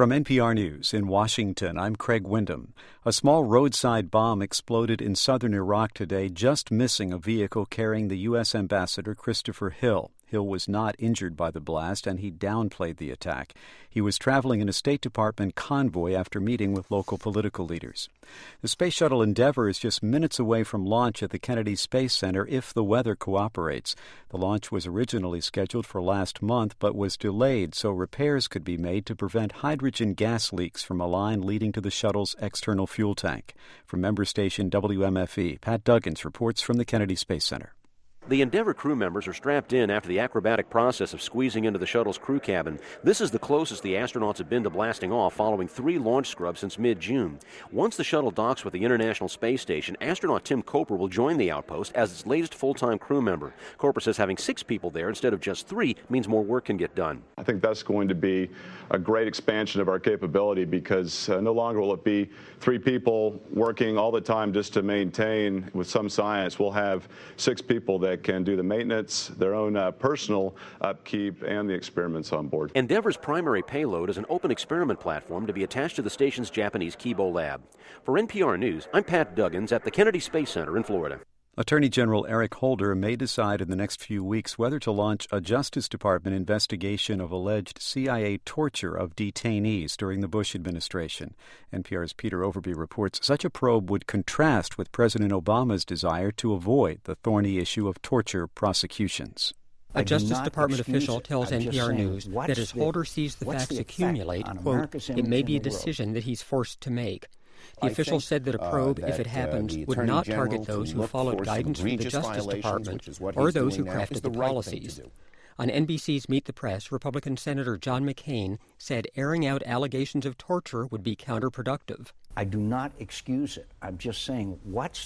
From NPR News in Washington, I'm Craig Windham. A small roadside bomb exploded in southern Iraq today, just missing a vehicle carrying the U.S. Ambassador Christopher Hill. Hill was not injured by the blast, and he downplayed the attack. He was traveling in a State Department convoy after meeting with local political leaders. The Space Shuttle Endeavour is just minutes away from launch at the Kennedy Space Center if the weather cooperates. The launch was originally scheduled for last month, but was delayed so repairs could be made to prevent hydrogen gas leaks from a line leading to the shuttle's external fuel tank. From member station WMFE, Pat Duggins reports from the Kennedy Space Center. The Endeavour crew members are strapped in after the acrobatic process of squeezing into the shuttle's crew cabin. This is the closest the astronauts have been to blasting off following 3 launch scrubs since mid-June. Once the shuttle docks with the International Space Station, astronaut Tim Koper will join the outpost as its latest full-time crew member. Koper says having 6 people there instead of just 3 means more work can get done. I think that's going to be a great expansion of our capability because no longer will it be 3 people working all the time just to maintain with some science. We'll have 6 people that can do the maintenance, their own personal upkeep, and the experiments on board. Endeavour's primary payload is an open experiment platform to be attached to the station's Japanese Kibo lab. For NPR News, I'm Pat Duggins at the Kennedy Space Center in Florida. Attorney General Eric Holder may decide in the next few weeks whether to launch a Justice Department investigation of alleged CIA torture of detainees during the Bush administration. NPR's Peter Overby reports such a probe would contrast with President Obama's desire to avoid the thorny issue of torture prosecutions. A Justice Department official tells NPR News that as Holder sees the facts accumulate, quote, it may be a decision that he's forced to make. The official said that a probe, if it happened, would not target those who followed guidance from the Justice Department or those who crafted the policies. On NBC's Meet the Press, Republican Senator John McCain said airing out allegations of torture would be counterproductive. I do not excuse it. I'm just saying, what's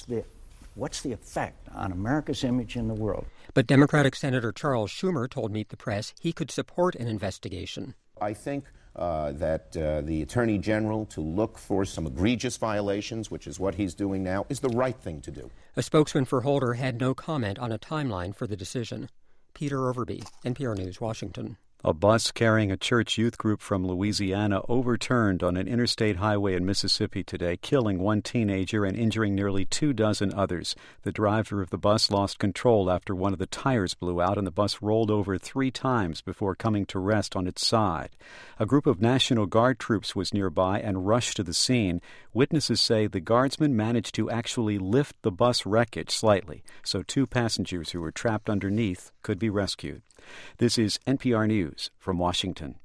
the effect on America's image in the world? But Democratic Senator Charles Schumer told Meet the Press he could support an investigation. I think that the Attorney General to look for some egregious violations, which is what he's doing now, is the right thing to do. A spokesman for Holder had no comment on a timeline for the decision. Peter Overby, NPR News, Washington. A bus carrying a church youth group from Louisiana overturned on an interstate highway in Mississippi today, killing 1 teenager and injuring nearly 24 others. The driver of the bus lost control after one of the tires blew out and the bus rolled over 3 times before coming to rest on its side. A group of National Guard troops was nearby and rushed to the scene. Witnesses say the guardsmen managed to actually lift the bus wreckage slightly, so 2 passengers who were trapped underneath could be rescued. This is NPR News from Washington.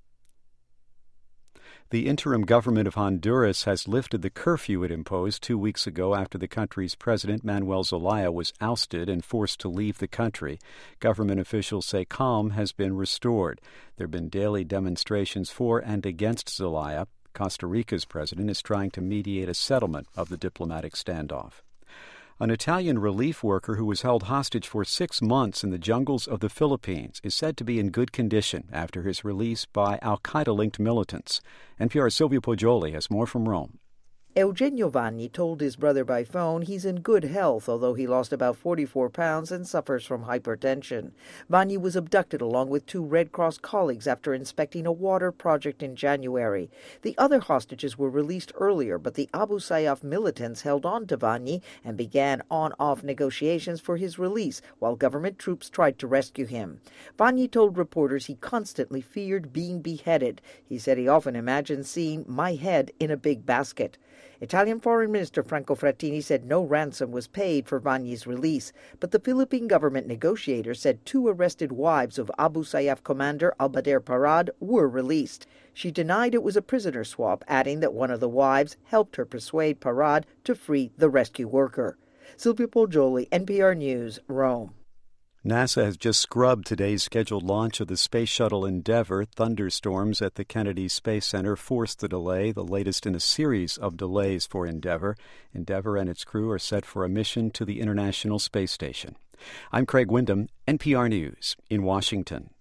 The interim government of Honduras has lifted the curfew it imposed 2 weeks ago after the country's president, Manuel Zelaya, was ousted and forced to leave the country. Government officials say calm has been restored. There have been daily demonstrations for and against Zelaya. Costa Rica's president is trying to mediate a settlement of the diplomatic standoff. An Italian relief worker who was held hostage for 6 months in the jungles of the Philippines is said to be in good condition after his release by al-Qaeda-linked militants. NPR's Silvio Poggioli has more from Rome. Eugenio Vanni told his brother by phone he's in good health, although he lost about 44 pounds and suffers from hypertension. Vanni was abducted along with 2 Red Cross colleagues after inspecting a water project in January. The other hostages were released earlier, but the Abu Sayyaf militants held on to Vanni and began on-off negotiations for his release while government troops tried to rescue him. Vanni told reporters he constantly feared being beheaded. He said he often imagined seeing my head in a big basket. Italian Foreign Minister Franco Frattini said no ransom was paid for Vanni's release, but the Philippine government negotiator said 2 arrested wives of Abu Sayyaf commander Albader Parad were released. She denied it was a prisoner swap, adding that one of the wives helped her persuade Parad to free the rescue worker. Silvio Poggioli, NPR News, Rome. NASA has just scrubbed today's scheduled launch of the Space Shuttle Endeavour. Thunderstorms at the Kennedy Space Center forced the delay, the latest in a series of delays for Endeavour. Endeavour and its crew are set for a mission to the International Space Station. I'm Craig Windham, NPR News in Washington.